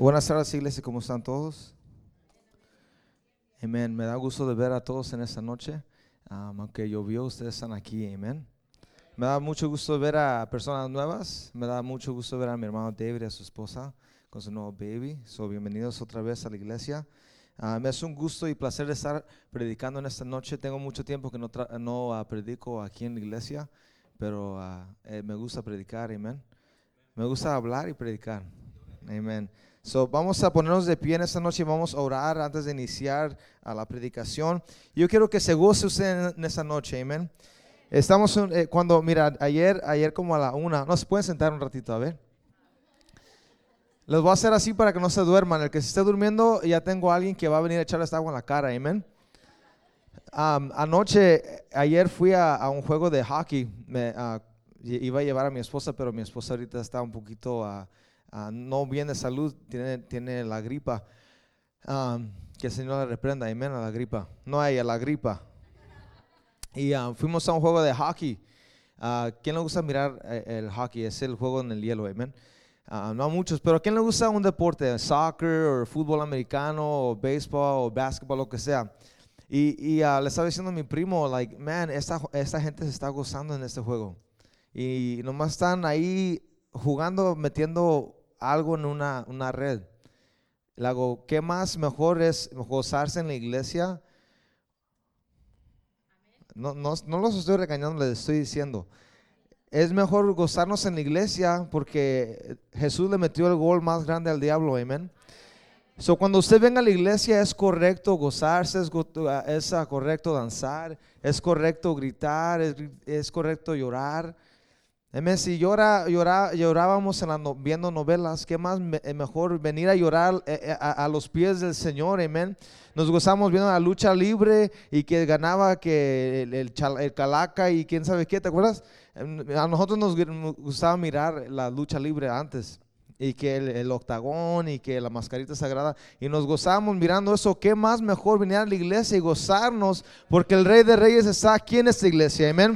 Buenas tardes, iglesia, ¿cómo están todos? Amén. Me da gusto de ver a todos en esta noche. Aunque llovió, ustedes están aquí. Amén. Me da mucho gusto ver a personas nuevas. Me da mucho gusto ver a mi hermano David y a su esposa con su nuevo baby. Bienvenidos otra vez a la iglesia. Me es un gusto y placer de estar predicando en esta noche. Tengo mucho tiempo que no predico aquí en la iglesia, pero me gusta predicar. Amén. Me gusta hablar y predicar. Amén. Vamos a ponernos de pie en esta noche y vamos a orar antes de iniciar la predicación. Yo quiero que se goce usted en esta noche, amén. Estamos mira, ayer como a la 1, no se pueden sentar un ratito, a ver. Les voy a hacer así para que no se duerman. El que se esté durmiendo, ya tengo a alguien que va a venir a echarle esta agua en la cara, amén. Ayer fui a un juego de hockey. Iba a llevar a mi esposa, pero mi esposa ahorita está un poquito no bien de salud, tiene la gripa. Que el Señor le reprenda, amén, a la gripa. No hay a la gripa. Y fuimos a un juego de hockey. ¿Quién le gusta mirar el hockey? Es el juego en el hielo, amén. No a muchos, pero ¿a quién le gusta un deporte? Soccer, o fútbol americano, o béisbol, o básquetbol, lo que sea. Y le estaba diciendo a mi primo, esta gente se está gozando en este juego. Y nomás están ahí jugando, metiendo algo en una red. Le hago, ¿qué más mejor es gozarse en la iglesia? No los estoy regañando, les estoy diciendo. Es mejor gozarnos en la iglesia porque Jesús le metió el gol más grande al diablo, amén. Cuando usted venga a la iglesia es correcto gozarse, es correcto danzar, es correcto gritar, es correcto llorar. Amén. Si llorábamos viendo novelas, ¿qué más mejor venir a llorar a los pies del Señor? Amén. Nos gozamos viendo la lucha libre y que ganaba que el Calaca y quién sabe qué, ¿te acuerdas? A nosotros nos gustaba mirar la lucha libre antes y que el octagón y que la mascarita sagrada y nos gozábamos mirando eso. ¿Qué más mejor venir a la iglesia y gozarnos porque el Rey de Reyes está aquí en esta iglesia? Amén.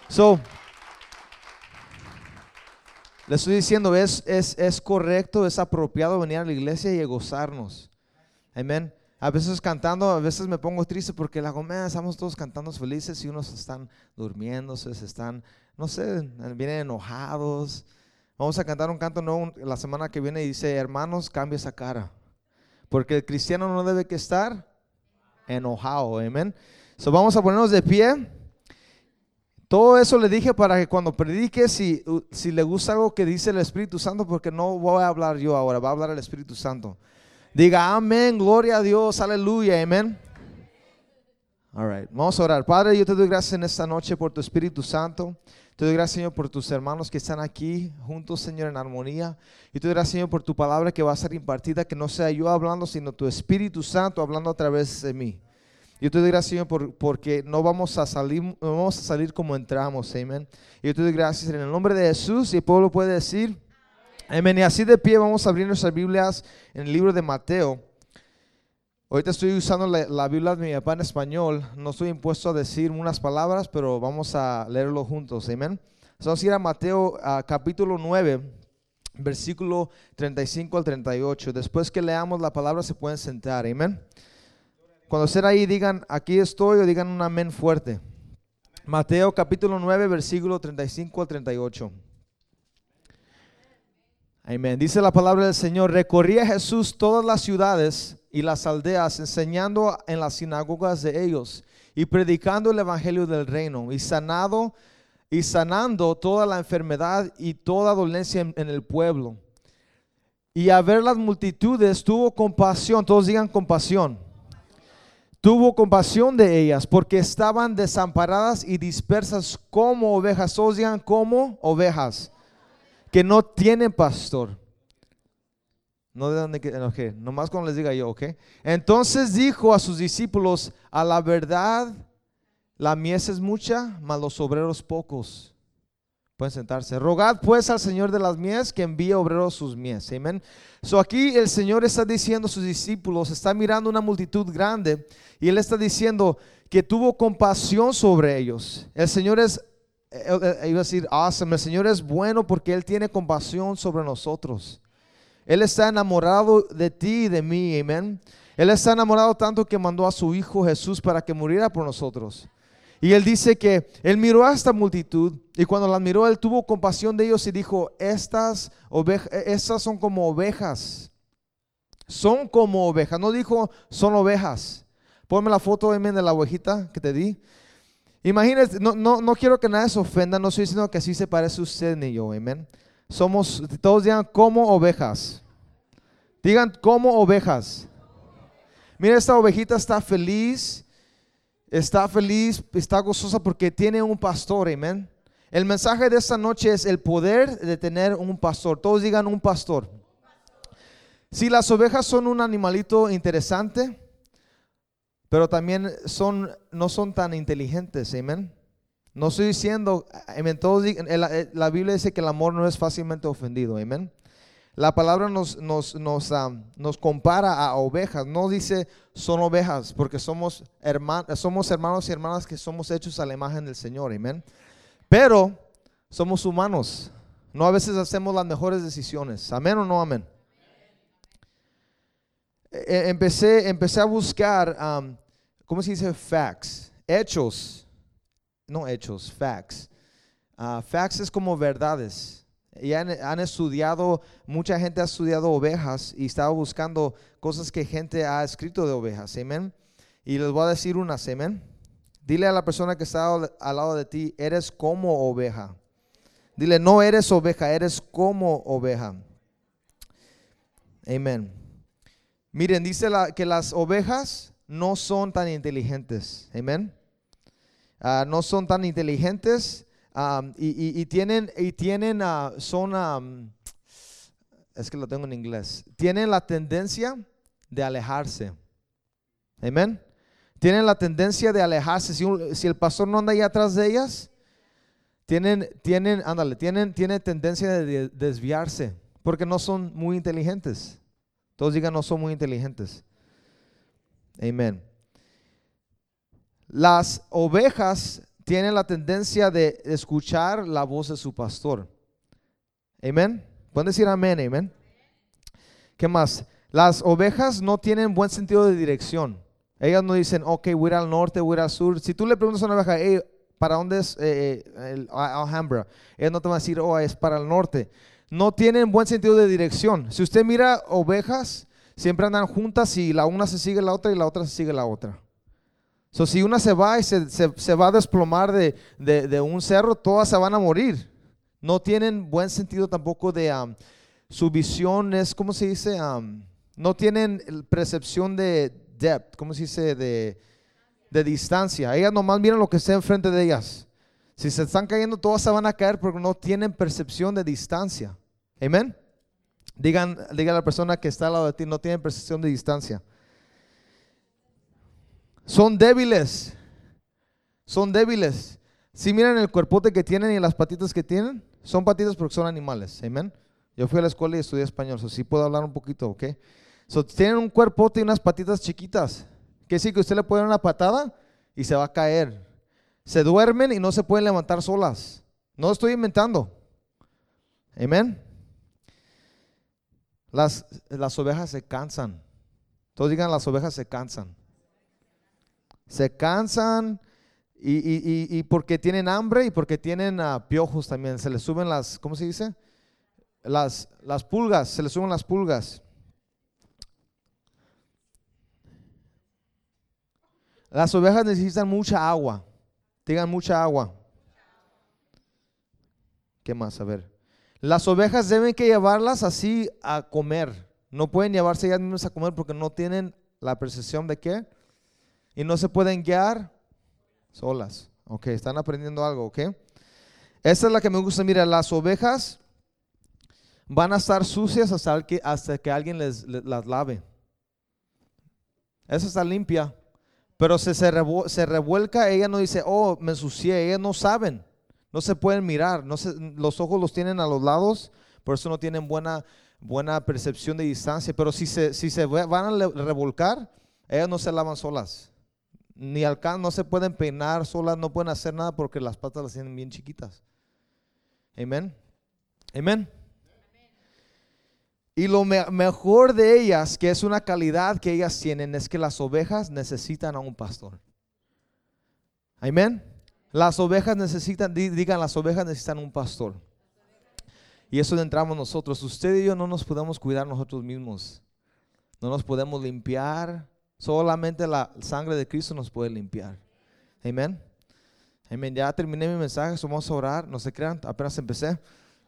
Le estoy diciendo, es correcto, es apropiado venir a la iglesia y gozarnos. Amén. A veces cantando, a veces me pongo triste porque estamos todos cantando felices y unos están durmiéndose, no sé, vienen enojados. Vamos a cantar un canto nuevo la semana que viene y dice, hermanos, cambia esa cara. Porque el cristiano no debe que estar enojado, amén. Vamos a ponernos de pie. Todo eso le dije para que cuando predique, si le gusta algo que dice el Espíritu Santo, porque no voy a hablar yo ahora, va a hablar el Espíritu Santo. Diga amén, gloria a Dios, aleluya, amén. All right, vamos a orar. Padre, yo te doy gracias en esta noche por tu Espíritu Santo. Te doy gracias, Señor, por tus hermanos que están aquí juntos, Señor, en armonía. Y te doy gracias, Señor, por tu palabra que va a ser impartida, que no sea yo hablando, sino tu Espíritu Santo hablando a través de mí. Yo te doy gracias, Señor, porque no vamos a salir como entramos, amén. Yo te doy gracias en el nombre de Jesús y el pueblo puede decir, amén. Y así de pie vamos a abrir nuestras Biblias en el libro de Mateo. Ahorita estoy usando la Biblia de mi papá en español. No estoy impuesto a decir unas palabras, pero vamos a leerlo juntos, amén. Vamos a ir a Mateo capítulo 9, versículo 35 al 38. Después que leamos la palabra se pueden sentar, amén. Cuando estén ahí digan, aquí estoy, o digan un amén fuerte. Mateo capítulo 9, versículo 35 al 38. Amén. Dice la palabra del Señor, recorría Jesús todas las ciudades y las aldeas, enseñando en las sinagogas de ellos y predicando el evangelio del reino y sanando toda la enfermedad y toda dolencia en el pueblo. Y a ver las multitudes tuvo compasión, todos digan compasión. Tuvo compasión de ellas porque estaban desamparadas y dispersas como ovejas. Todos digan como ovejas que no tienen pastor. No de dónde, okay. Nomás cuando les diga yo, ok. Entonces dijo a sus discípulos, a la verdad, la mies es mucha, mas los obreros pocos. Pueden sentarse. Rogad pues al Señor de las mies que envíe obreros sus mies. Amén. Aquí el Señor está diciendo a sus discípulos, está mirando una multitud grande y Él está diciendo que tuvo compasión sobre ellos. El Señor es, iba a decir awesome, el Señor es bueno porque Él tiene compasión sobre nosotros. Él está enamorado de ti y de mí, amén. Él está enamorado tanto que mandó a su Hijo Jesús para que muriera por nosotros. Y Él dice que Él miró a esta multitud y cuando la miró, Él tuvo compasión de ellos y dijo, estas son como ovejas. Son como ovejas. No dijo, son ovejas. Ponme la foto, amén, de la ovejita que te di. Imagínate, no quiero que nadie se ofenda, no estoy diciendo que así se parece usted ni yo, amén. Todos digan como ovejas. Digan como ovejas. Mira, esta ovejita está feliz, está gozosa porque tiene un pastor, amén. El mensaje de esta noche es el poder de tener un pastor. Todos digan un pastor. Si las ovejas son un animalito interesante, pero también no son tan inteligentes, amén. No estoy diciendo, amén, la Biblia dice que el amor no es fácilmente ofendido, amén. La palabra nos compara a ovejas, no dice son ovejas, porque somos hermanos y hermanas que somos hechos a la imagen del Señor, amén. Pero somos humanos, no a veces hacemos las mejores decisiones, amén o no amén. Empecé a buscar, ¿cómo se dice? Facts, facts. Facts es como verdades. Y han estudiado, mucha gente ha estudiado ovejas y estaba buscando cosas que gente ha escrito de ovejas, amén. Y les voy a decir unas, amén. Dile a la persona que está al lado de ti, eres como oveja. Dile, no eres oveja, eres como oveja. Amén. Miren, dice que las ovejas no son tan inteligentes, amén. No son tan inteligentes es que lo tengo en inglés, tienen la tendencia de alejarse, amén. Tienen la tendencia de alejarse. Si el pastor no anda ahí atrás de ellas, tienen tendencia de desviarse porque no son muy inteligentes. Todos digan, no son muy inteligentes. Amén. Las ovejas tienen la tendencia de escuchar la voz de su pastor. Amén. ¿Pueden decir amén? Amén. ¿Qué más? Las ovejas no tienen buen sentido de dirección. Ellas no dicen, ok, voy a ir al norte, voy a ir al sur. Si tú le preguntas a una oveja, hey, ¿para dónde es Alhambra? Ella no te va a decir, es para el norte. No tienen buen sentido de dirección. Si usted mira ovejas, siempre andan juntas y la una se sigue la otra y la otra se sigue la otra. Si una se va y se va a desplomar de un cerro, todas se van a morir. No tienen buen sentido tampoco de su visión es, ¿cómo se dice? No tienen percepción de depth, ¿cómo se dice? De distancia. Ellas nomás miran lo que está enfrente de ellas. Si se están cayendo, todas se van a caer porque no tienen percepción de distancia. Amén. Diga a la persona que está al lado de ti, no tienen percepción de distancia. Son débiles. Si miran el cuerpote que tienen y las patitas que tienen, son patitas porque son animales. Amén. Yo fui a la escuela y estudié español, sí puedo hablar un poquito, ¿ok? Tienen un cuerpote y unas patitas chiquitas. Que sí, que usted le puede dar una patada y se va a caer. Se duermen y no se pueden levantar solas. No estoy inventando. Amén. Las ovejas se cansan. Todos digan, las ovejas se cansan. Se cansan y porque tienen hambre y porque tienen piojos también. Se les suben ¿cómo se dice? Las pulgas, se les suben las pulgas. Las ovejas necesitan mucha agua. Digan mucha agua. ¿Qué más? A ver. Las ovejas deben que llevarlas así a comer. No pueden llevarse ellas mismas a comer porque no tienen la percepción de qué. Y no se pueden guiar solas. Ok, están aprendiendo algo, ok. Esta es la que me gusta. Mira, las ovejas van a estar sucias hasta que alguien las lave. Esa está limpia. Pero se revuelca, ella no dice, me ensucié. Ellas no saben. No se pueden mirar. Los ojos los tienen a los lados. Por eso no tienen buena percepción de distancia. Pero si se van a revolcar, ellas no se lavan solas. No se pueden peinar solas, no pueden hacer nada porque las patas las tienen bien chiquitas. Amén. Amén. Y lo mejor de ellas, que es una calidad que ellas tienen, es que las ovejas necesitan a un pastor. Amén. Las ovejas necesitan, digan, las ovejas necesitan un pastor. Y eso entramos nosotros. Usted y yo no nos podemos cuidar nosotros mismos. No nos podemos limpiar. Solamente la sangre de Cristo nos puede limpiar. Amén. Amén. Ya terminé mi mensaje. Vamos a orar. No se crean, apenas empecé.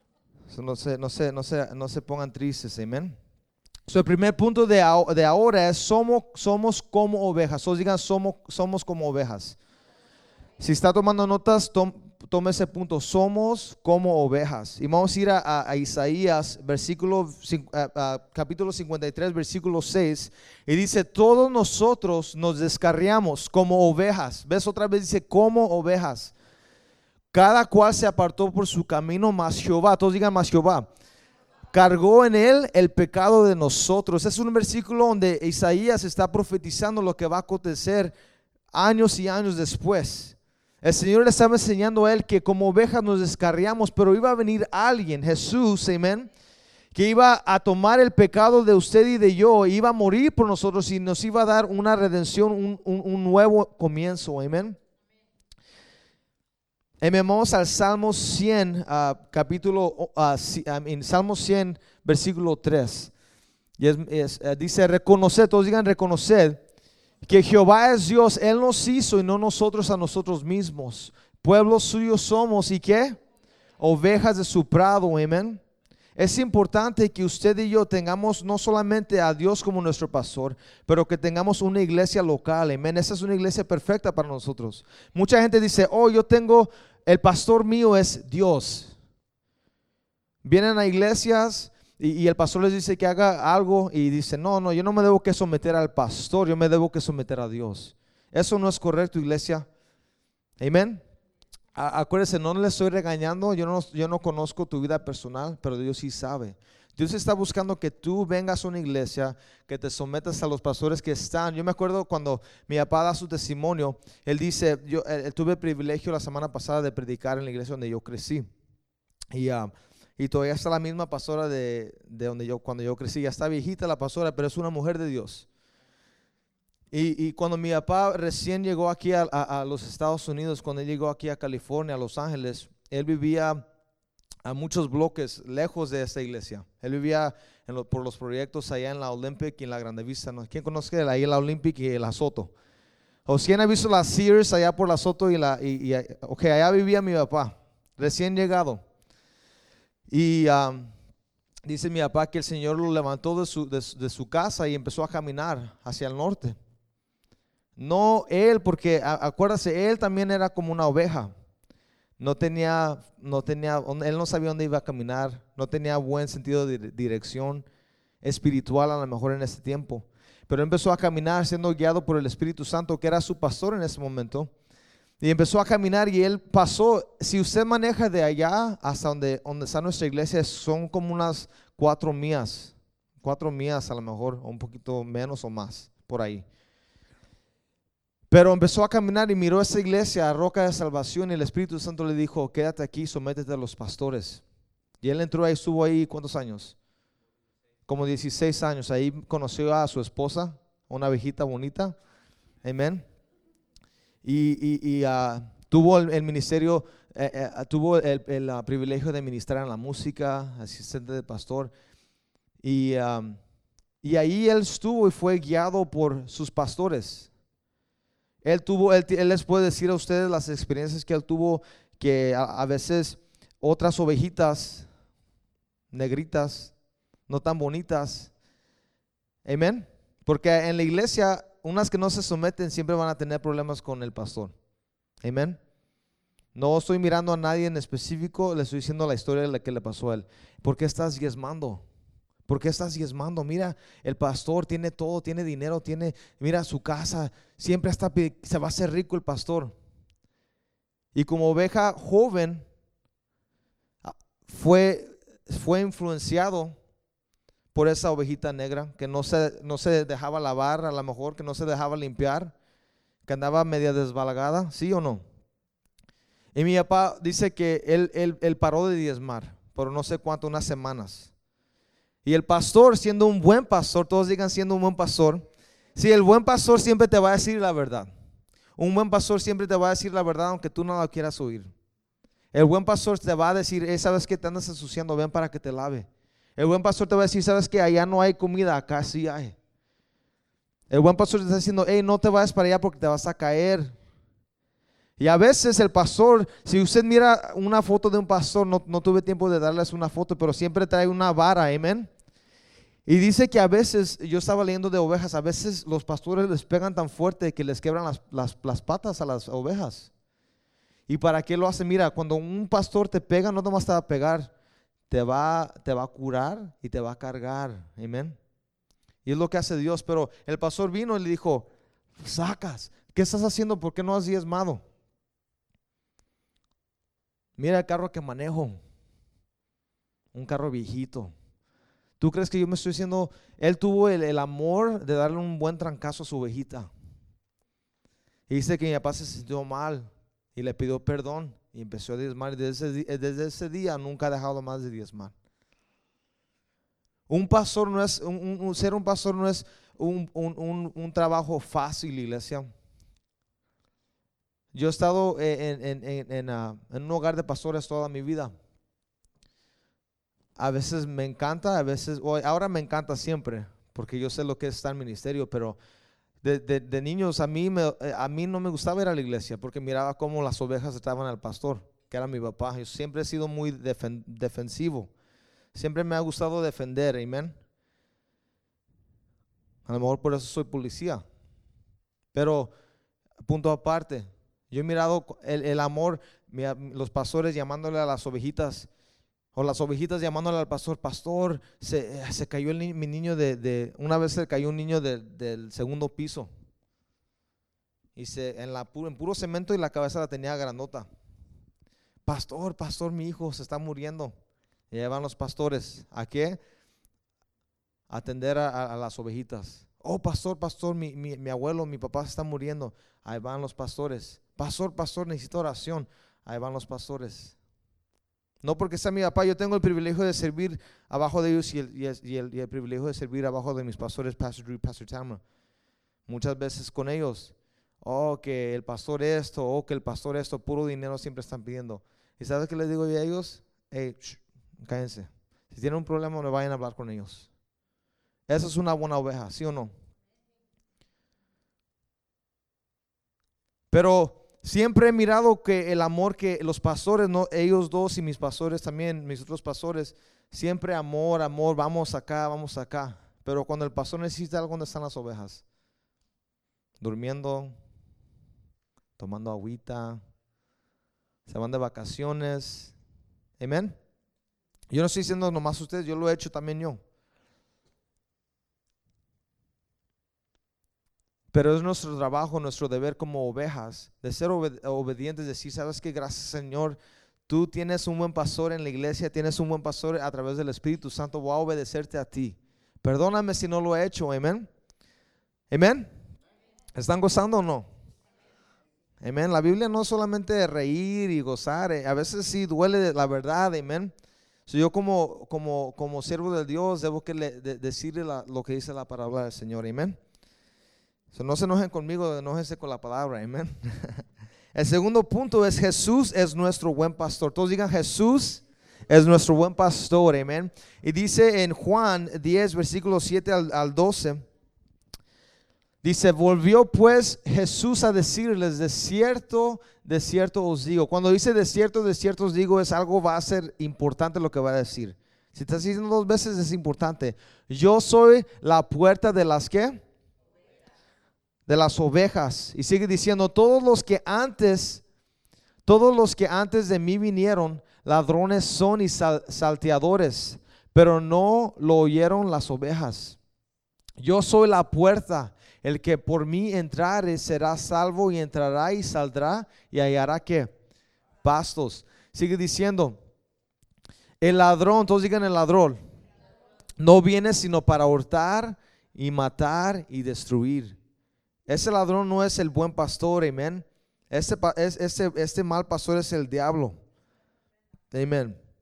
No se pongan tristes. Amén. El primer punto de ahora es somos como ovejas. Digan, somos como ovejas. Si está tomando notas, tome ese punto. Somos como ovejas. Y vamos a ir a Isaías, capítulo 53, versículo 6. Y dice, todos nosotros nos descarriamos como ovejas. ¿Ves? Otra vez dice, como ovejas. Cada cual se apartó por su camino, mas Jehová, todos digan, mas Jehová, cargó en él el pecado de nosotros. Es un versículo donde Isaías está profetizando lo que va a acontecer años y años después. El Señor le estaba enseñando a él que como ovejas nos descarriamos, pero iba a venir alguien, Jesús, amén, que iba a tomar el pecado de usted y de yo, iba a morir por nosotros y nos iba a dar una redención, un nuevo comienzo, amén. Vamos al Salmo 100, Salmo 100, versículo 3. Y dice, reconoced, todos digan reconoced, que Jehová es Dios, Él nos hizo y no nosotros a nosotros mismos. Pueblo suyo somos, ¿y qué? Ovejas de su prado, amén. Es importante que usted y yo tengamos no solamente a Dios como nuestro pastor, pero que tengamos una iglesia local, amén. Esa es una iglesia perfecta para nosotros. Mucha gente dice, yo tengo, el pastor mío es Dios. Vienen a iglesias y el pastor les dice que haga algo y dice, no, yo no me debo que someter al pastor, yo me debo que someter a Dios. Eso no es correcto, iglesia. Amén. Acuérdense, no le estoy regañando, yo no conozco tu vida personal, pero Dios sí sabe. Dios está buscando que tú vengas a una iglesia, que te sometas a los pastores que están. Yo me acuerdo cuando mi papá da su testimonio, él dice, él tuve el privilegio la semana pasada de predicar en la iglesia donde yo crecí. Y todavía está la misma pastora de cuando yo crecí. Ya está viejita la pastora, pero es una mujer de Dios. Y cuando mi papá recién llegó aquí a los Estados Unidos, cuando él llegó aquí a California, a Los Ángeles, él vivía a muchos bloques lejos de esta iglesia. Él vivía por los proyectos allá en la Olympic y en la Grande Vista, ¿no? ¿Quién conoce ahí la Olympic y la Soto? ¿O quién ha visto la Sears allá por la Soto ok, allá vivía mi papá, recién llegado. Y dice mi papá que el Señor lo levantó de su casa y empezó a caminar hacia el norte. No él, porque acuérdate, él también era como una oveja. Él no sabía dónde iba a caminar, no tenía buen sentido de dirección espiritual a lo mejor en ese tiempo. Pero empezó a caminar siendo guiado por el Espíritu Santo, que era su pastor en ese momento. Y empezó a caminar y él pasó. Si usted maneja de allá hasta donde está nuestra iglesia, son como unas 4 millas. 4 millas a lo mejor, o un poquito menos o más, por ahí. Pero empezó a caminar y miró esa iglesia, Roca de Salvación, y el Espíritu Santo le dijo, quédate aquí, sométete a los pastores. Y él entró ahí, estuvo ahí, ¿cuántos años? Como 16 años. Ahí conoció a su esposa, una viejita bonita. Amén. Y tuvo el ministerio, tuvo el privilegio de ministrar en la música, asistente de pastor. Y ahí él estuvo y fue guiado por sus pastores. Él les puede decir a ustedes las experiencias que él tuvo, que a veces otras ovejitas negritas, no tan bonitas. Amén. Porque en la iglesia, unas que no se someten siempre van a tener problemas con el pastor. Amén. No estoy mirando a nadie en específico, le estoy diciendo la historia de la que le pasó a él. ¿Por qué estás diezmando? ¿Por qué estás diezmando? Mira, el pastor tiene todo, tiene dinero, mira su casa, siempre se va a hacer rico el pastor. Y como oveja joven, fue influenciado por esa ovejita negra que no se dejaba lavar, a lo mejor que no se dejaba limpiar, que andaba media desbalagada, ¿sí o no? Y mi papá dice que él paró de diezmar por no sé cuánto, unas semanas. Y el pastor, siendo un buen pastor, todos digan siendo un buen pastor. Sí, el buen pastor siempre te va a decir la verdad. Un buen pastor siempre te va a decir la verdad aunque tú no la quieras oír. El buen pastor te va a decir, ¿sabes qué? Te andas ensuciando, ven para que te lave. El buen pastor te va a decir, ¿sabes qué? Allá no hay comida, acá sí hay. El buen pastor te está diciendo, hey, no te vayas para allá porque te vas a caer. Y a veces el pastor, si usted mira una foto de un pastor, no tuve tiempo de darles una foto, pero siempre trae una vara, amén. Y dice que a veces, yo estaba leyendo de ovejas, a veces los pastores les pegan tan fuerte que les quebran las patas a las ovejas. ¿Y para qué lo hacen? Mira, cuando un pastor te pega, no nomás te va a pegar, te va a curar y te va a cargar, amén. Y es lo que hace Dios. Pero el pastor vino y le dijo, sacas, ¿qué estás haciendo? ¿Por qué no has diezmado? Mira el carro que manejo, un carro viejito. ¿Tú crees que yo me estoy diciendo? Él tuvo el amor de darle un buen trancazo a su ovejita. Y dice que mi papá se sintió mal y le pidió perdón y empezó a diezmar. Y desde ese día nunca ha dejado más de diezmar. Un pastor no es, ser un pastor no es un trabajo fácil, iglesia. Yo he estado en un hogar de pastores toda mi vida. A veces me encanta, ahora me encanta siempre, porque yo sé lo que es estar en ministerio, pero de niños a mí no me gustaba ir a la iglesia, porque miraba cómo las ovejas estaban al pastor, que era mi papá. Yo siempre he sido muy defensivo, siempre me ha gustado defender, amén. A lo mejor por eso soy policía, pero punto aparte, yo he mirado el amor, los pastores llamándole a las ovejitas, o las ovejitas llamándole al pastor, pastor, se cayó mi niño una vez se cayó un niño del segundo piso, y en puro cemento, y la cabeza la tenía grandota. Pastor, mi hijo se está muriendo. Y ahí van los pastores, ¿a qué? A atender a las ovejitas. Oh, pastor, mi abuelo, mi papá se está muriendo. Ahí van los pastores. Pastor, necesito oración. Ahí van los pastores. No porque sea mi papá, yo tengo el privilegio de servir abajo de ellos y el privilegio de servir abajo de mis pastores, Pastor Drew y Pastor Tamara. Muchas veces con ellos, que el pastor esto, que el pastor esto, puro dinero siempre están pidiendo. ¿Y sabes qué les digo yo a ellos? Hey, cállense. Si tienen un problema, no vayan a hablar con ellos. Esa es una buena oveja, ¿sí o no? Pero siempre he mirado que el amor que los pastores, no, ellos dos y mis pastores también, mis otros pastores, siempre amor, vamos acá. Pero cuando el pastor necesita algo, ¿dónde están las ovejas? Durmiendo, tomando agüita, se van de vacaciones. Amén. Yo no estoy diciendo nomás ustedes, yo lo he hecho también yo. Pero es nuestro trabajo, nuestro deber como ovejas, de ser obedientes, decir, ¿sabes qué? Gracias, Señor, tú tienes un buen pastor en la iglesia, tienes un buen pastor a través del Espíritu Santo, voy a obedecerte a ti. Perdóname si no lo he hecho, amén. Amén. ¿Están gozando o no? Amén. La Biblia no es solamente reír y gozar, a veces sí duele la verdad, amén. Yo como siervo de Dios debo decirle lo que dice la palabra del Señor, amén. No se enojen conmigo, enójense con la palabra, amén. El segundo punto es Jesús es nuestro buen pastor. Todos digan Jesús es nuestro buen pastor, amén. Y dice en Juan 10, versículos 7 al 12, dice, volvió pues Jesús a decirles, de cierto os digo. Cuando dice de cierto os digo, es algo, va a ser importante lo que va a decir. Si estás diciendo dos veces es importante. Yo soy la puerta de las ¿qué? De las ovejas. Y sigue diciendo, todos los que antes de mí vinieron, ladrones son y salteadores, pero no lo oyeron las ovejas. Yo soy la puerta, el que por mí entrare será salvo, y entrará y saldrá y hallará ¿qué? Pastos. Sigue diciendo, el ladrón, todos digan el ladrón, no viene sino para hurtar y matar y destruir. Ese ladrón no es el buen pastor, amén. Este mal pastor es el diablo, amén.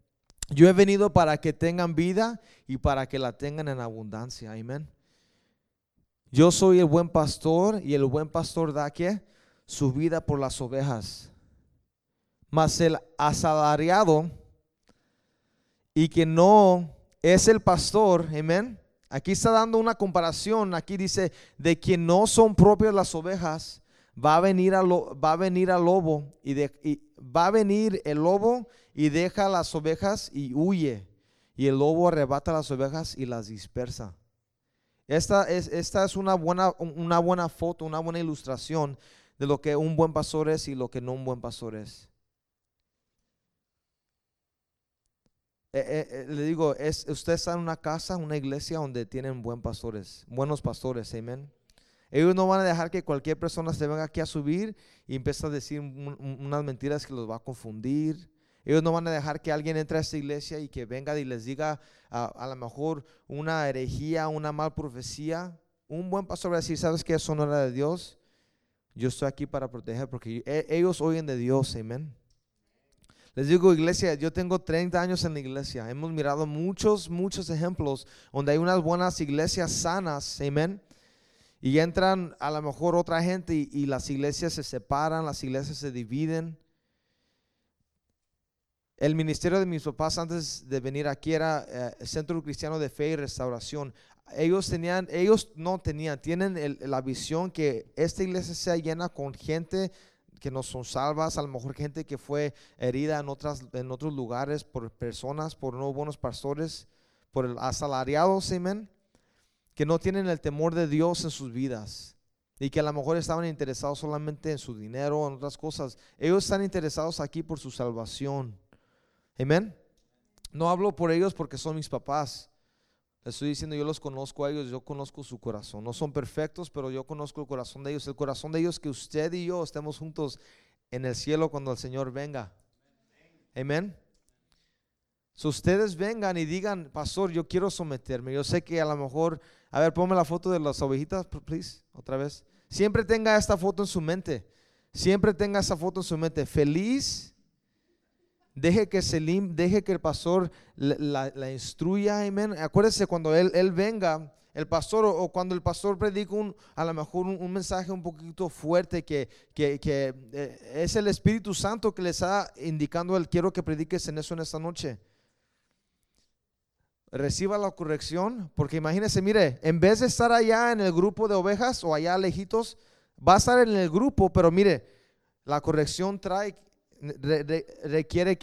Yo he venido para que tengan vida y para que la tengan en abundancia. Amén. Yo soy el buen pastor y el buen pastor da ¿qué? Su vida por las ovejas. Mas el asalariado y que no es el pastor, amén. Aquí está dando una comparación. Aquí dice de que no son propias las ovejas. Va a venir el lobo y va a venir el lobo y deja las ovejas y huye. Y el lobo arrebata las ovejas y las dispersa. Esta es una buena foto, una buena ilustración de lo que un buen pastor es y lo que no un buen pastor es. Le digo, usted está en una casa, una iglesia donde tienen buenos pastores, amén. Ellos no van a dejar que cualquier persona se venga aquí a subir y empiece a decir unas mentiras que los va a confundir. Ellos no van a dejar que alguien entre a esta iglesia y que venga y les diga a lo mejor una herejía, una mal profecía. Un buen pastor va a decir, ¿sabes qué? Eso no era de Dios. Yo estoy aquí para proteger porque ellos oyen de Dios, amén. Les digo, iglesia, yo tengo 30 años en la iglesia. Hemos mirado muchos ejemplos donde hay unas buenas iglesias sanas, amén. Y entran a lo mejor otra gente y las iglesias se separan, las iglesias se dividen. El ministerio de mis papás antes de venir aquí era Centro Cristiano de Fe y Restauración. Tienen la visión que esta iglesia sea llena con gente que no son salvas, a lo mejor gente que fue herida en otros lugares por personas, por no buenos pastores, por el asalariados, amén, que no tienen el temor de Dios en sus vidas y que a lo mejor estaban interesados solamente en su dinero, en otras cosas. Ellos están interesados aquí por su salvación, amén. No hablo por ellos porque son mis papás. Les estoy diciendo, yo los conozco a ellos, yo conozco su corazón. No son perfectos, pero yo conozco el corazón de ellos. El corazón de ellos que usted y yo estemos juntos en el cielo cuando el Señor venga. Amén. Si ustedes vengan y digan, pastor, yo quiero someterme. Yo sé que a lo mejor, a ver, ponme la foto de las ovejitas, please, otra vez. Siempre tenga esta foto en su mente. Siempre tenga esa foto en su mente. Feliz. Deje que el pastor la instruya, amén. Acuérdese cuando él venga, el pastor, o cuando el pastor predica a lo mejor un mensaje un poquito fuerte que es el Espíritu Santo que le está indicando, quiero que prediques en eso en esta noche. Reciba la corrección, porque imagínese, mire, en vez de estar allá en el grupo de ovejas o allá lejitos, va a estar en el grupo, pero mire, la corrección requiere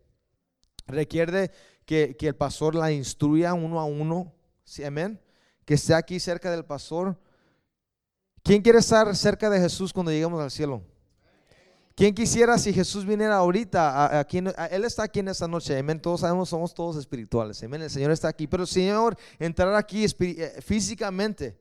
que el pastor la instruya uno a uno, ¿sí? Amén. Que esté aquí cerca del pastor. ¿Quién quiere estar cerca de Jesús cuando lleguemos al cielo? ¿Quién quisiera si Jesús viniera ahorita? Él está aquí en esta noche, amén. Todos sabemos, somos todos espirituales, amén. El Señor está aquí, pero el Señor entrará aquí físicamente.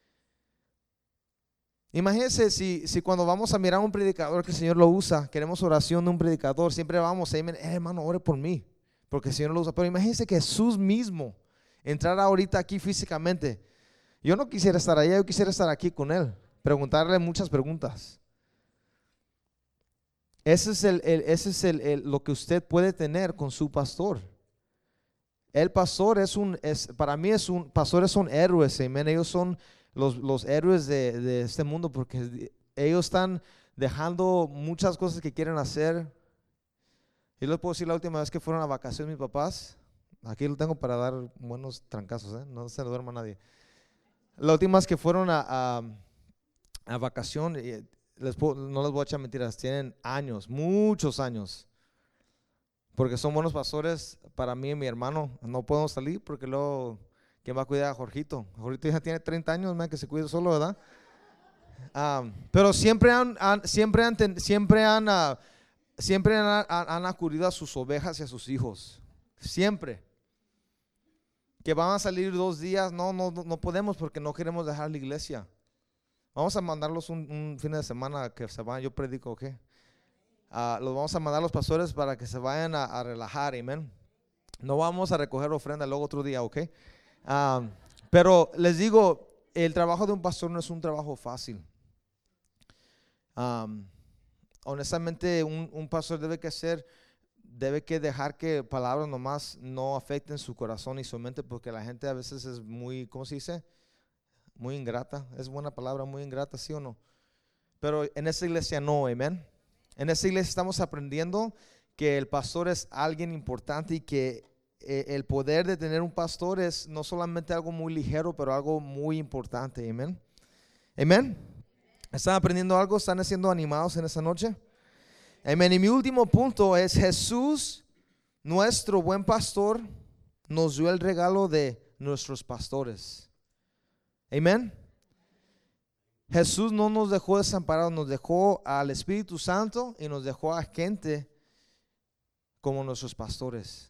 Imagínense si cuando vamos a mirar a un predicador que el Señor lo usa, queremos oración de un predicador, siempre vamos, amén, hermano, ore por mí, porque el Señor lo usa. Pero imagínense que Jesús mismo entrara ahorita aquí físicamente. Yo no quisiera estar allá, yo quisiera estar aquí con Él, preguntarle muchas preguntas. Ese es lo que usted puede tener con su pastor. El pastor para mí pastores son héroes, amén. Ellos son los héroes de este mundo, porque ellos están dejando muchas cosas que quieren hacer. Y les puedo decir, la última vez que fueron a vacaciones mis papás, aquí lo tengo para dar buenos trancazos, no se lo duerma nadie. La última vez que fueron a vacación, no les voy a echar mentiras, tienen años, muchos años, porque son buenos pastores para mí y mi hermano. No podemos salir porque luego, ¿quién va a cuidar a Jorgito? Jorgito ya tiene 30 años, que se cuide solo, ¿verdad? Pero siempre han acudido a sus ovejas y a sus hijos. Siempre. Que van a salir 2 días, no podemos porque no queremos dejar la iglesia. Vamos a mandarlos un fin de semana que se vayan, yo predico, ¿ok? Los vamos a mandar a los pastores para que se vayan a relajar, amén. No vamos a recoger ofrenda luego otro día, ¿ok? Pero les digo, el trabajo de un pastor no es un trabajo fácil. Honestamente, un pastor debe debe que dejar que palabras nomás no afecten su corazón y su mente, porque la gente a veces es muy, ¿cómo se dice? Muy ingrata. Es buena palabra, muy ingrata, ¿sí o no? Pero en esta iglesia no, amén. En esta iglesia estamos aprendiendo que el pastor es alguien importante y que el poder de tener un pastor es no solamente algo muy ligero, pero algo muy importante, amén. Amén. ¿Están aprendiendo algo? ¿Están siendo animados en esta noche? Amén. Y mi último punto es: Jesús, nuestro buen pastor, nos dio el regalo de nuestros pastores. Amén. Jesús no nos dejó desamparados, nos dejó al Espíritu Santo y nos dejó a gente como nuestros pastores.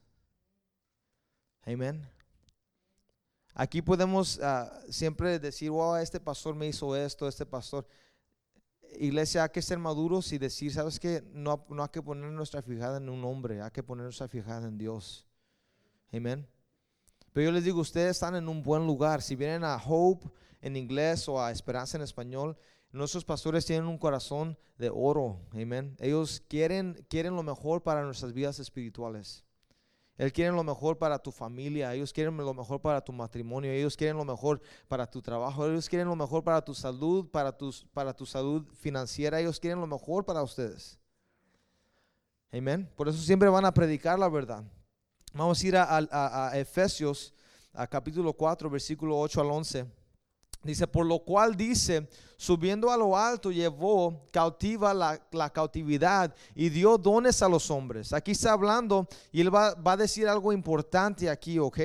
Amén. Aquí podemos siempre decir, wow, este pastor me hizo esto, este pastor. Iglesia, hay que ser maduros y decir, ¿sabes qué? No hay que poner nuestra fijada en un hombre, hay que poner nuestra fijada en Dios. Amén. Pero yo les digo, ustedes están en un buen lugar. Si vienen a Hope en inglés o a Esperanza en español, nuestros pastores tienen un corazón de oro. Amén. Ellos quieren lo mejor para nuestras vidas espirituales. Ellos quieren lo mejor para tu familia, ellos quieren lo mejor para tu matrimonio, ellos quieren lo mejor para tu trabajo, ellos quieren lo mejor para tu salud, para tu salud financiera, ellos quieren lo mejor para ustedes. Amén. Por eso siempre van a predicar la verdad. Vamos a ir a Efesios, a capítulo 4, versículo 8 al 11. Dice, por lo cual dice, subiendo a lo alto llevó cautiva la cautividad y dio dones a los hombres. Aquí está hablando y él va a decir algo importante aquí, ¿ok?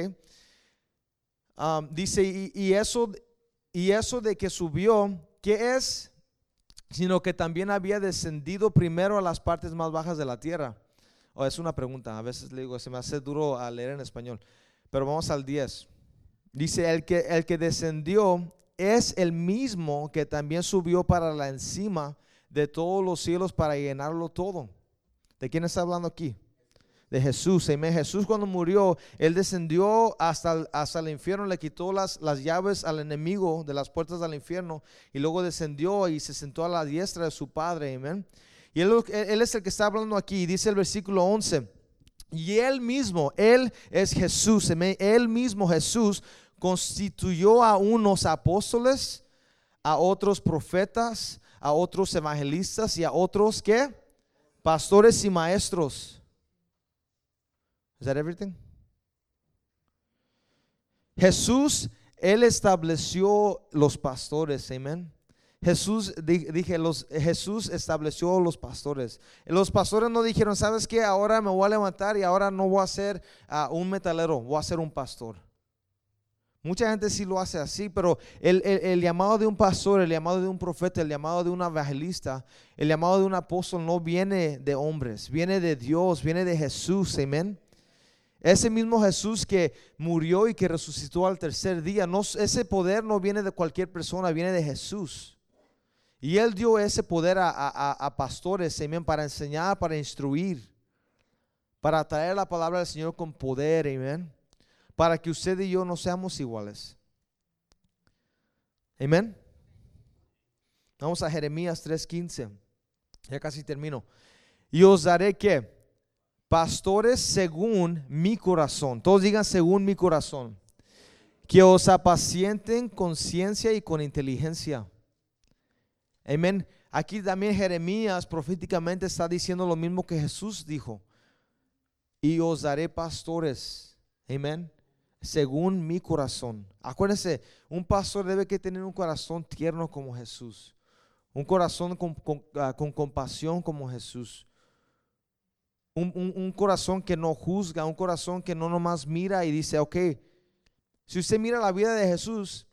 Dice, y eso de que subió, ¿qué es? Sino que también había descendido primero a las partes más bajas de la tierra. Es una pregunta, a veces le digo, se me hace duro a leer en español, pero vamos al 10. Dice, el que descendió es el mismo que también subió para la encima de todos los cielos para llenarlo todo. ¿De quién está hablando aquí? De Jesús. Amén. Jesús, cuando murió, él descendió hasta el infierno, le quitó las llaves al enemigo de las puertas del infierno y luego descendió y se sentó a la diestra de su Padre. Amén. Y él es el que está hablando aquí. Dice el versículo 11. Y él mismo, él es Jesús. Amén. Él mismo, Jesús, constituyó a unos apóstoles, a otros profetas, a otros evangelistas y a otros, ¿qué? Pastores y maestros. Is that everything? Jesús, él estableció los pastores, amén. Jesús estableció los pastores. Los pastores no dijeron, ¿sabes qué? Ahora me voy a levantar y ahora no voy a ser un metalero, voy a ser un pastor. Mucha gente sí lo hace así, pero el llamado de un pastor, el llamado de un profeta, el llamado de un evangelista, el llamado de un apóstol no viene de hombres, viene de Dios, viene de Jesús, amén. Ese mismo Jesús que murió y que resucitó al tercer día, ese poder no viene de cualquier persona, viene de Jesús. Y Él dio ese poder a pastores, amén, para enseñar, para instruir, para traer la palabra del Señor con poder, amén. Para que usted y yo no seamos iguales. Amén. Vamos a Jeremías 3:15. Ya casi termino. Y os daré ¿qué? Pastores según mi corazón. Todos digan según mi corazón. Que os apacienten con ciencia y con inteligencia. Amén. Aquí también Jeremías proféticamente está diciendo lo mismo que Jesús dijo. Y os daré pastores. Amén. Según mi corazón. Acuérdense, un pastor debe que tener un corazón tierno como Jesús. Un corazón con compasión como Jesús. Un corazón que no juzga, un corazón que no nomás mira y dice, ok, si usted mira la vida de Jesús,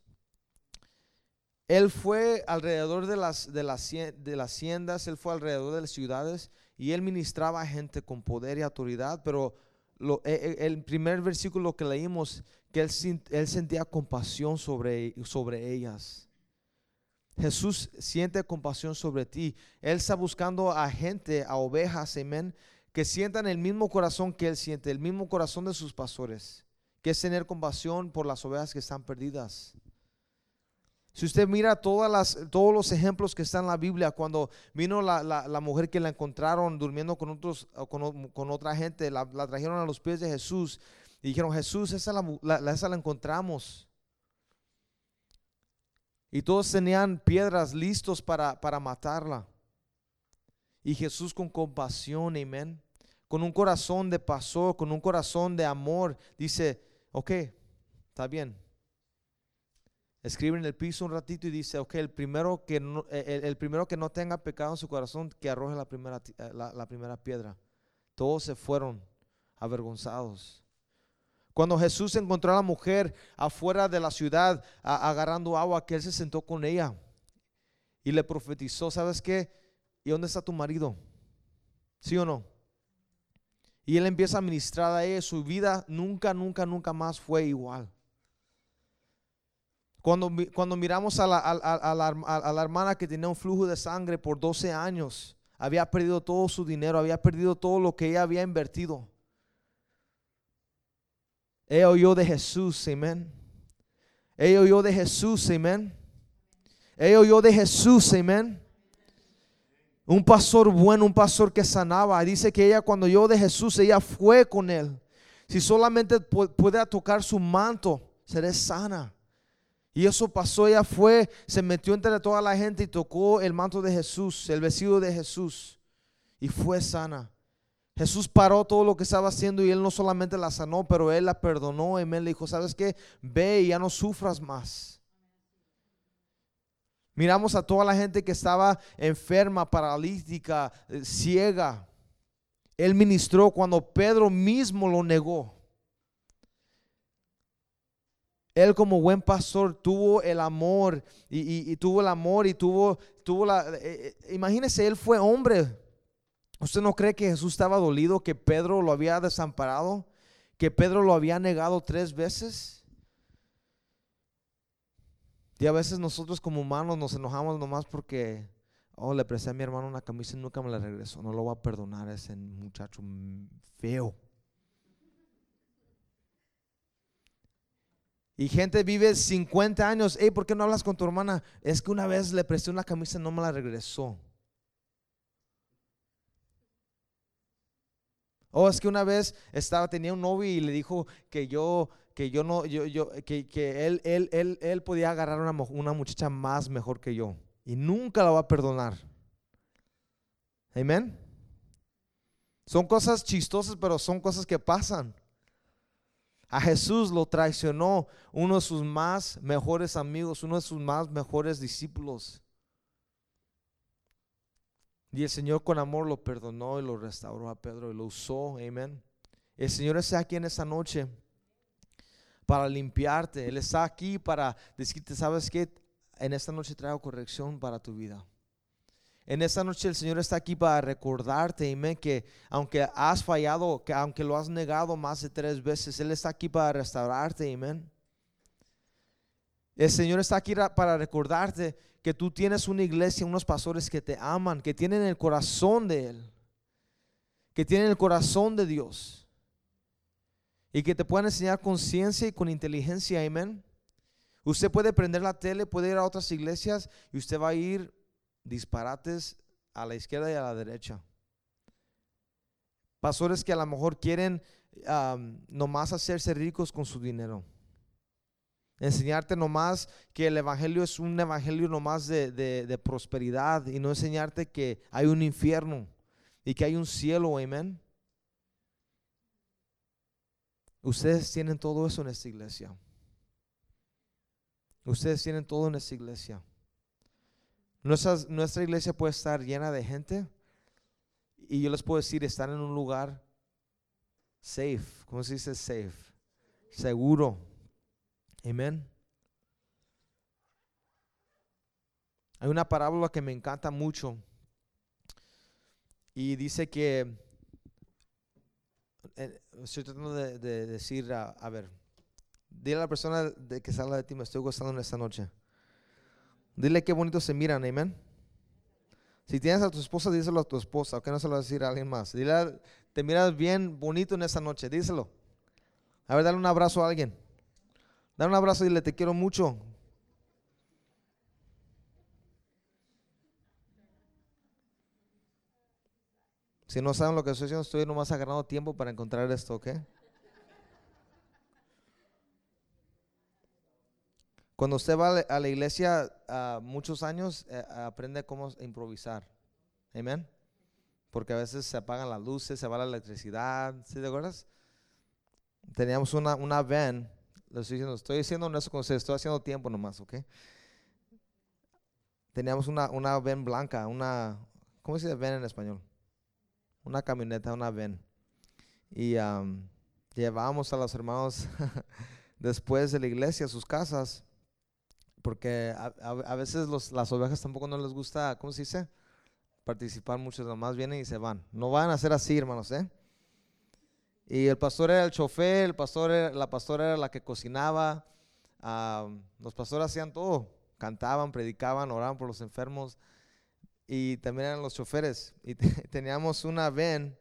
Él fue alrededor de las haciendas, Él fue alrededor de las ciudades y Él ministraba a gente con poder y autoridad, pero el primer versículo que leímos, que él sentía compasión sobre ellas. Jesús siente compasión sobre ti. Él está buscando a gente, a ovejas, amén, que sientan el mismo corazón que Él siente, el mismo corazón de sus pastores, que es tener compasión por las ovejas que están perdidas. Si usted mira todos los ejemplos que están en la Biblia, cuando vino la mujer que la encontraron durmiendo con otra gente, la trajeron a los pies de Jesús y dijeron, Jesús, esa la encontramos. Y todos tenían piedras listos para matarla. Y Jesús con compasión, amén, con un corazón de pastor, con un corazón de amor, dice, ok, está bien. Escribe en el piso un ratito y dice, ok, el primero que no tenga pecado en su corazón, que arroje la primera piedra. Todos se fueron avergonzados. Cuando Jesús encontró a la mujer afuera de la ciudad agarrando agua, que él se sentó con ella y le profetizó, ¿sabes qué? ¿Y dónde está tu marido? ¿Sí o no? Y él empieza a ministrar a ella. Su vida nunca más fue igual. Cuando miramos a la hermana que tenía un flujo de sangre por 12 años, había perdido todo su dinero, había perdido todo lo que ella había invertido. Ella oyó de Jesús, amén. Ella oyó de Jesús, amén. Ella oyó de Jesús, amén. Un pastor bueno, un pastor que sanaba. Dice que ella, cuando oyó de Jesús, ella fue con él. Si solamente puede tocar su manto, seré sana. Y eso pasó, ella fue, se metió entre toda la gente y tocó el manto de Jesús, el vestido de Jesús, y fue sana. Jesús paró todo lo que estaba haciendo y él no solamente la sanó, pero él la perdonó. Amén. Le dijo, ¿sabes qué? Ve y ya no sufras más. Miramos a toda la gente que estaba enferma, paralítica, ciega. Él ministró cuando Pedro mismo lo negó. Él como buen pastor tuvo el amor y tuvo el amor y tuvo imagínese, él fue hombre. ¿Usted no cree que Jesús estaba dolido que Pedro lo había desamparado? ¿Que Pedro lo había negado 3 veces? Y a veces nosotros como humanos nos enojamos nomás porque le presté a mi hermano una camisa y nunca me la regresó. No lo voy a perdonar a ese muchacho feo. Y gente vive 50 años. Hey, ¿por qué no hablas con tu hermana? Es que una vez le presté una camisa y no me la regresó. Es que una vez tenía un novio y le dijo que él podía agarrar una muchacha más mejor que yo. Y nunca la va a perdonar. Amén. Son cosas chistosas, pero son cosas que pasan. A Jesús lo traicionó uno de sus más mejores amigos, uno de sus más mejores discípulos. Y el Señor con amor lo perdonó y lo restauró a Pedro y lo usó. Amén. El Señor está aquí en esta noche para limpiarte. Él está aquí para decirte, ¿sabes qué? En esta noche traigo corrección para tu vida. En esta noche el Señor está aquí para recordarte, amén, que aunque has fallado, que aunque lo has negado más de 3 veces, Él está aquí para restaurarte, amén. El Señor está aquí para recordarte que tú tienes una iglesia, unos pastores que te aman, que tienen el corazón de Él, que tienen el corazón de Dios y que te puedan enseñar con ciencia y con inteligencia, amén. Usted puede prender la tele, puede ir a otras iglesias y usted va a ir disparates a la izquierda y a la derecha. Pastores que a lo mejor quieren nomás hacerse ricos con su dinero. Enseñarte nomás que el evangelio es un evangelio nomás de prosperidad y no enseñarte que hay un infierno y que hay un cielo, amén. Ustedes tienen todo eso en esta iglesia. Ustedes tienen todo en esta iglesia. Nuestra iglesia puede estar llena de gente y yo les puedo decir, están en un lugar safe. ¿Cómo se dice safe? Seguro. Amén. Hay una parábola que me encanta mucho y dice que estoy tratando de decir, a ver, dile a la persona que sale de ti, me estoy gozando en esta noche. Dile qué bonito se miran, amén. Si tienes a tu esposa, díselo a tu esposa, ¿ok? No se lo vas a decir a alguien más. Dile, te miras bien bonito en esta noche, díselo. A ver, dale un abrazo a alguien. Dale un abrazo y dile, te quiero mucho. Si no saben lo que estoy haciendo, estoy nomás agarrando tiempo para encontrar esto, ¿ok? Cuando usted va a la iglesia muchos años, aprende cómo improvisar. Amén. Porque a veces se apagan las luces, se va la electricidad. ¿Sí te acuerdas? Teníamos una van. Estoy diciendo eso con ustedes, estoy haciendo tiempo nomás, ¿ok? Teníamos una van blanca, ¿cómo se dice van en español? Una camioneta, una van. Y llevábamos a los hermanos después de la iglesia a sus casas. Porque a veces las ovejas tampoco no les gusta, ¿cómo se dice? Participar mucho, nomás vienen y se van. No van a ser así, hermanos, ¿eh? Y el pastor era el chofer, la pastora era la que cocinaba. Los pastores hacían todo, cantaban, predicaban, oraban por los enfermos. Y también eran los choferes. Y teníamos una van,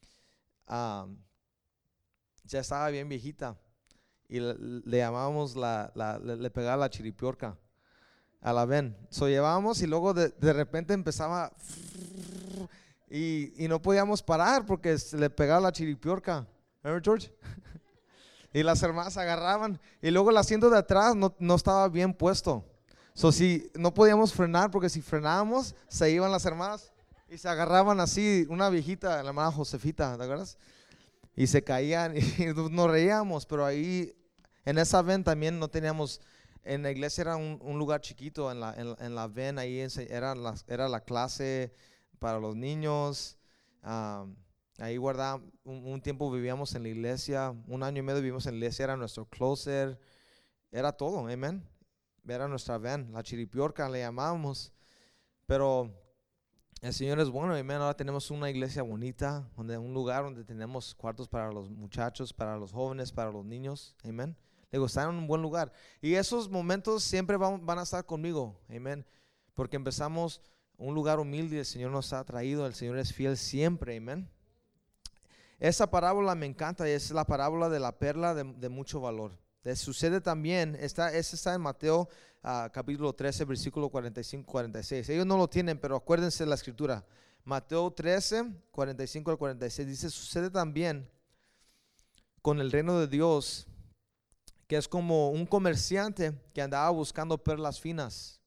ya estaba bien viejita. Y le llamábamos, le pegaba la chiripiorca a la ven. Llevábamos y luego de repente empezaba y no podíamos parar porque le pegaba la chiripiorca. ¿Remember, George? Y las hermanas agarraban y luego el asiento de atrás no estaba bien puesto. Si no podíamos frenar, porque si frenábamos se iban las hermanas y se agarraban así, una viejita, la hermana Josefita, ¿te acuerdas? Y se caían y nos reíamos, pero ahí en esa ven también no teníamos. En la iglesia era un lugar chiquito, en la ven ahí era la clase para los niños. Ahí guardaba, un tiempo vivíamos en la iglesia, 1 año y medio vivimos en la iglesia, era nuestro closet, era todo, amén. Era nuestra ven, la chiripiorca le llamábamos. Pero el Señor es bueno, amén. Ahora tenemos una iglesia bonita, un lugar donde tenemos cuartos para los muchachos, para los jóvenes, para los niños, amén. Digo, están en un buen lugar. Y esos momentos siempre van a estar conmigo. Amén. Porque empezamos un lugar humilde y el Señor nos ha traído. El Señor es fiel siempre. Amén. Esa parábola me encanta. Es la parábola de la perla de mucho valor. Sucede también, esa está en Mateo capítulo 13, versículo 45-46. Ellos no lo tienen, pero acuérdense de la escritura. Mateo 13, 45 al 46 dice, sucede también con el reino de Dios, que es como un comerciante que andaba buscando perlas finas.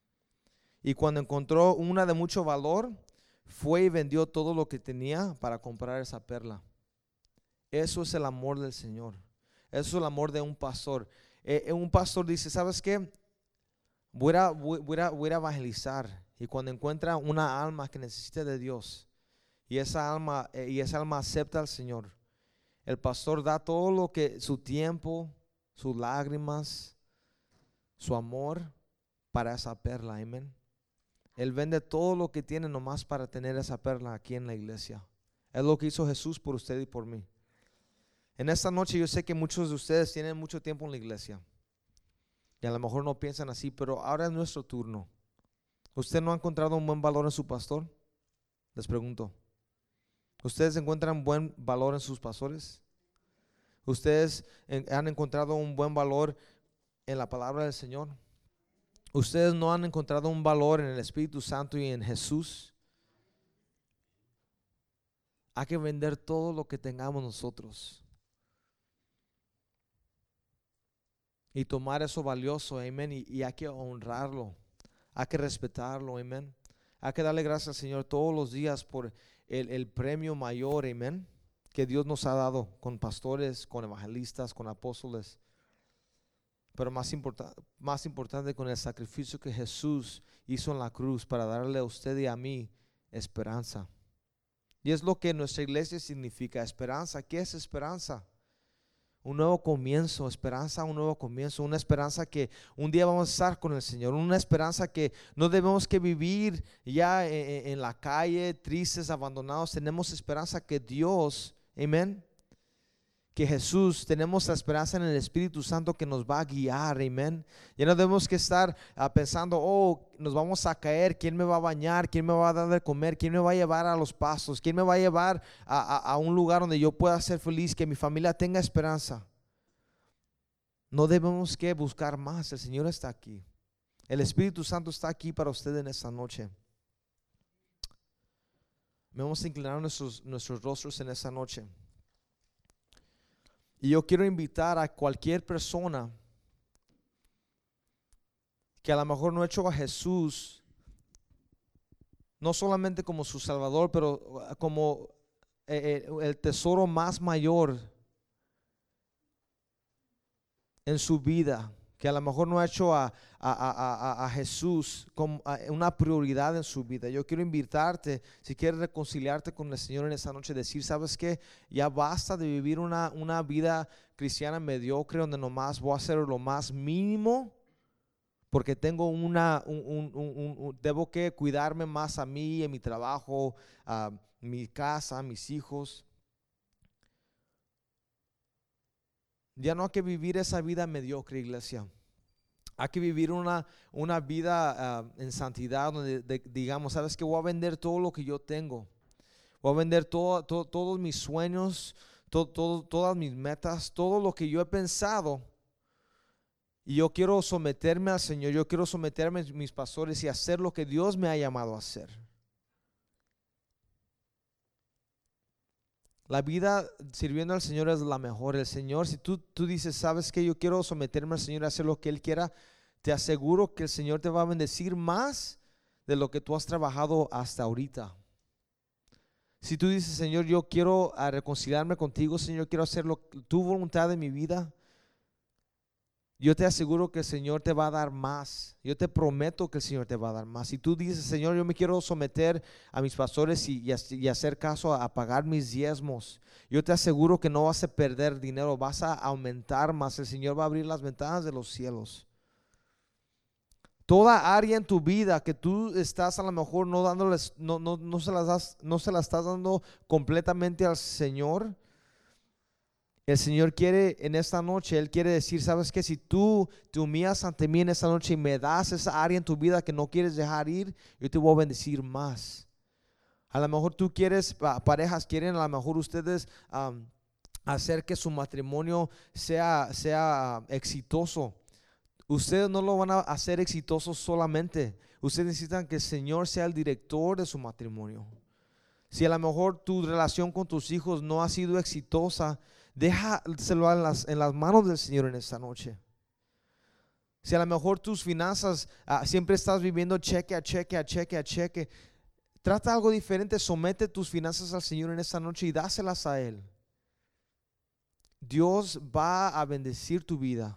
Y cuando encontró una de mucho valor, fue y vendió todo lo que tenía para comprar esa perla. Eso es el amor del Señor. Eso es el amor de un pastor. Un pastor dice, ¿sabes qué? Voy a evangelizar. Y cuando encuentra una alma que necesita de Dios, y esa alma acepta al Señor, el pastor da todo lo que, su tiempo, sus lágrimas, su amor para esa perla, amén. Él vende todo lo que tiene nomás para tener esa perla aquí en la iglesia. Es lo que hizo Jesús por usted y por mí. En esta noche yo sé que muchos de ustedes tienen mucho tiempo en la iglesia y a lo mejor no piensan así, pero ahora es nuestro turno. ¿Usted no ha encontrado un buen valor en su pastor? Les pregunto. ¿Ustedes encuentran buen valor en sus pastores? ¿Ustedes han encontrado un buen valor en la palabra del Señor? ¿Ustedes no han encontrado un valor en el Espíritu Santo y en Jesús? Hay que vender todo lo que tengamos nosotros y tomar eso valioso, amén, y hay que honrarlo, hay que respetarlo, amén. Hay que darle gracias al Señor todos los días por el premio mayor, amén, que Dios nos ha dado con pastores, con evangelistas, con apóstoles. Pero más importante con el sacrificio que Jesús hizo en la cruz para darle a usted y a mí esperanza. Y es lo que nuestra iglesia significa, esperanza. ¿Qué es esperanza? Un nuevo comienzo, esperanza, un nuevo comienzo, una esperanza que un día vamos a estar con el Señor, una esperanza que no debemos que vivir ya en la calle, tristes, abandonados. Tenemos esperanza que Dios, amén, que Jesús, tenemos la esperanza en el Espíritu Santo que nos va a guiar, amén. Ya no debemos que estar pensando, nos vamos a caer, ¿quién me va a bañar? ¿Quién me va a dar de comer? ¿Quién me va a llevar a los pastos? ¿Quién me va a llevar a un lugar donde yo pueda ser feliz, que mi familia tenga esperanza? No debemos que buscar más, el Señor está aquí. El Espíritu Santo está aquí para usted en esta noche. Vamos a inclinar nuestros rostros en esta noche. Y yo quiero invitar a cualquier persona que a lo mejor no ha hecho a Jesús, no solamente como su Salvador, pero como el tesoro más mayor en su vida, que a lo mejor no ha hecho a Jesús como una prioridad en su vida. Yo quiero invitarte, si quieres reconciliarte con el Señor en esta noche, decir, ¿sabes qué? Ya basta de vivir una vida cristiana mediocre donde nomás voy a hacer lo más mínimo porque tengo debo que cuidarme más a mí, en mi trabajo, a mi casa, a mis hijos. Ya no hay que vivir esa vida mediocre, iglesia. Hay que vivir una vida en santidad donde digamos, ¿sabes qué? Voy a vender todo lo que yo tengo. Voy a vender todos mis sueños, todas mis metas, todo lo que yo he pensado. Y yo quiero someterme al Señor, yo quiero someterme a mis pastores y hacer lo que Dios me ha llamado a hacer. La vida sirviendo al Señor es la mejor. El Señor, si tú dices, ¿sabes qué? Yo quiero someterme al Señor y hacer lo que Él quiera, te aseguro que el Señor te va a bendecir más de lo que tú has trabajado hasta ahorita. Si tú dices, Señor, yo quiero reconciliarme contigo, Señor, quiero hacer tu voluntad en mi vida, yo te aseguro que el Señor te va a dar más. Yo te prometo que el Señor te va a dar más. Si tú dices, Señor, yo me quiero someter a mis pastores y hacer caso a pagar mis diezmos, yo te aseguro que no vas a perder dinero, vas a aumentar más. El Señor va a abrir las ventanas de los cielos. Toda área en tu vida que tú estás a lo mejor no dándoles, no se las estás dando completamente al Señor. El Señor quiere en esta noche, Él quiere decir, ¿sabes qué? Si tú te humillas ante mí en esta noche y me das esa área en tu vida que no quieres dejar ir, yo te voy a bendecir más. A lo mejor tú quieres, parejas quieren a lo mejor ustedes hacer que su matrimonio sea exitoso. Ustedes no lo van a hacer exitoso solamente. Ustedes necesitan que el Señor sea el director de su matrimonio. Si a lo mejor tu relación con tus hijos no ha sido exitosa, déjaselo en las manos del Señor en esta noche. Si a lo mejor tus finanzas siempre estás viviendo cheque a cheque, trata algo diferente, somete tus finanzas al Señor en esta noche y dáselas a Él. Dios va a bendecir tu vida.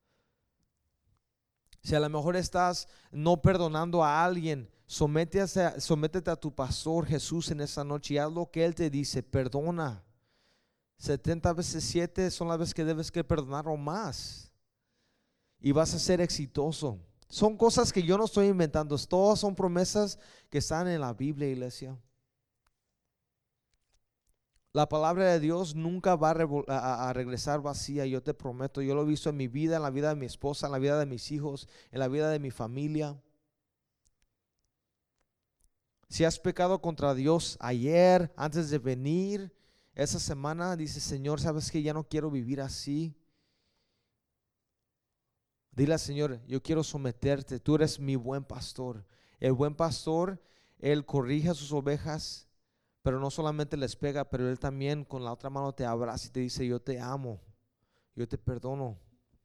Si a lo mejor estás no perdonando a alguien, sométete a tu pastor Jesús en esta noche y haz lo que Él te dice, perdona. 70 veces 7 son las veces que debes que perdonar o más. Y vas a ser exitoso. Son cosas que yo no estoy inventando. Todas son promesas que están en la Biblia, iglesia. La palabra de Dios nunca va a regresar vacía. Yo te prometo. Yo lo he visto en mi vida, en la vida de mi esposa, en la vida de mis hijos, en la vida de mi familia. Si has pecado contra Dios ayer, antes de venir, esa semana, dice, Señor, ¿sabes qué? Ya no quiero vivir así. Dile al Señor, yo quiero someterte, tú eres mi buen pastor. El buen pastor, Él corrige a sus ovejas, pero no solamente les pega, pero Él también con la otra mano te abraza y te dice, yo te amo, yo te perdono.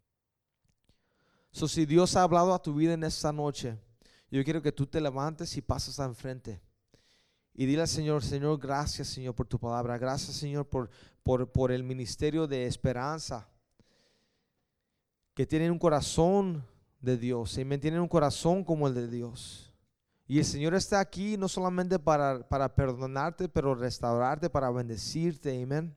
Si Dios ha hablado a tu vida en esta noche, yo quiero que tú te levantes y pases al frente. Y dile al Señor, Señor, gracias Señor por tu palabra. Gracias Señor por el ministerio de esperanza. Que tienen un corazón de Dios. Y me tienen un corazón como el de Dios. Y el Señor está aquí no solamente para perdonarte, pero restaurarte, para bendecirte. Amén.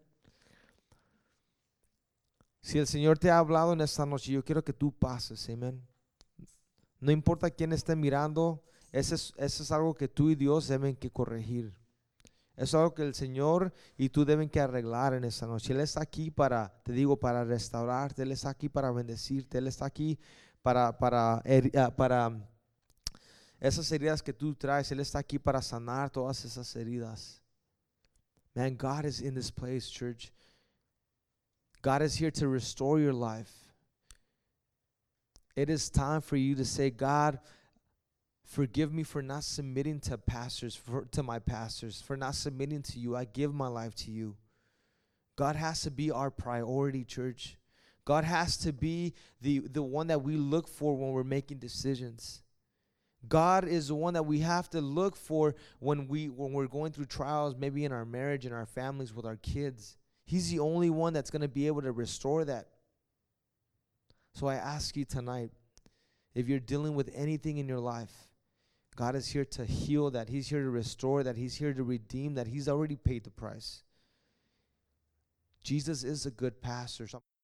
Si el Señor te ha hablado en esta noche, yo quiero que tú pases. Amén. No importa quién esté mirando. Eso es algo que tú y Dios deben que corregir. Eso es algo que el Señor y tú deben que arreglar en esta noche. Él está aquí te digo, para restaurarte. Él está aquí para bendecirte. Él está aquí para esas heridas que tú traes. Él está aquí para sanar todas esas heridas. Man, God is in this place, church. God is here to restore your life. It is time for you to say, God, Forgive me for not submitting to pastors, to my pastors, for not submitting to you. I give my life to you. God has to be our priority, church. God has to be the one that we look for when we're making decisions. God is the one that we have to look for when we're going through trials, maybe in our marriage, in our families, with our kids. He's the only one that's going to be able to restore that. So I ask you tonight, if you're dealing with anything in your life, God is here to heal that. He's here to restore that. He's here to redeem that. He's already paid the price. Jesus is a good pastor.